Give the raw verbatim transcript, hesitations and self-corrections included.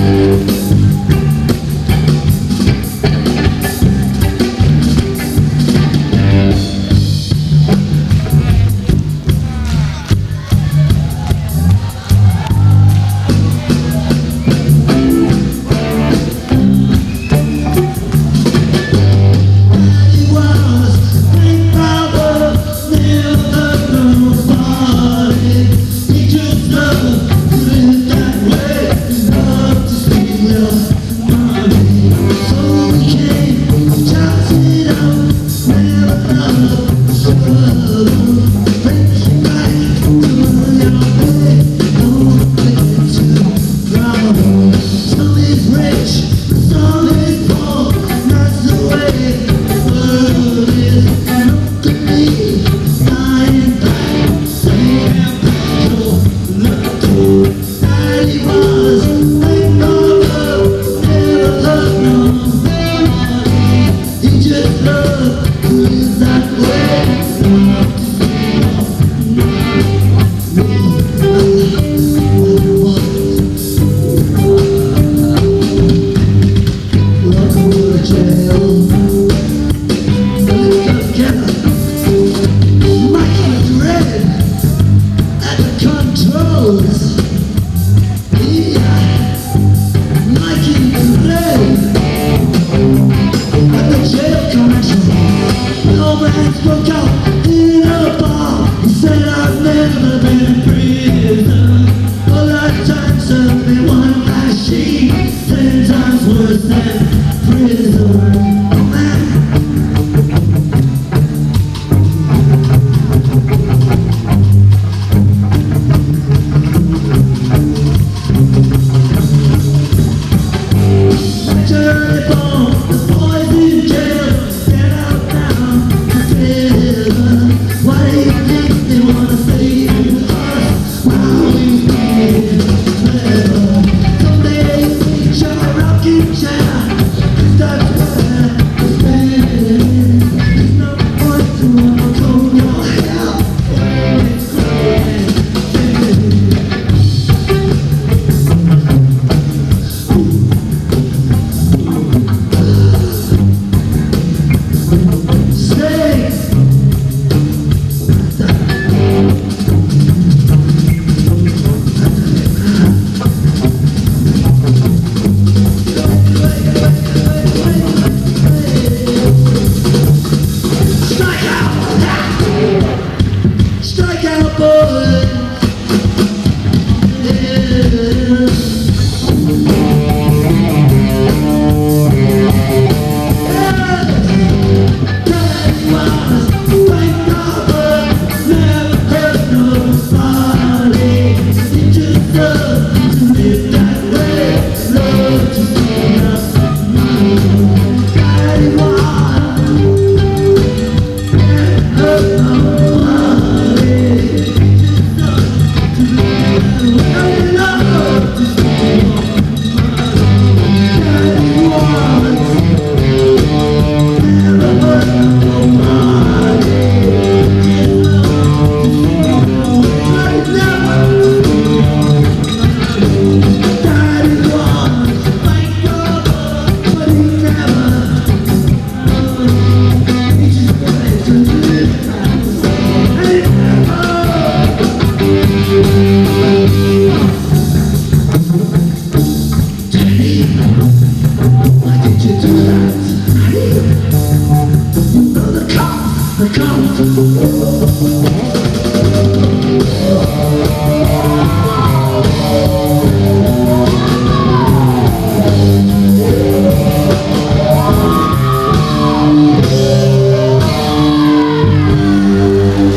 Spoke out in a bar. He said I've never been in prison. A lifetime served me one machine, ten times worse than prison. Oh man. Early born, the boys in jail, get out now. Why do you think they wanna save us while we live forever? Someday they reach our rocking chair, that's where we're spending. There's no point to comb your hair when it's growing thin. Stay. Strike out, boy. Yeah. Why did you do that?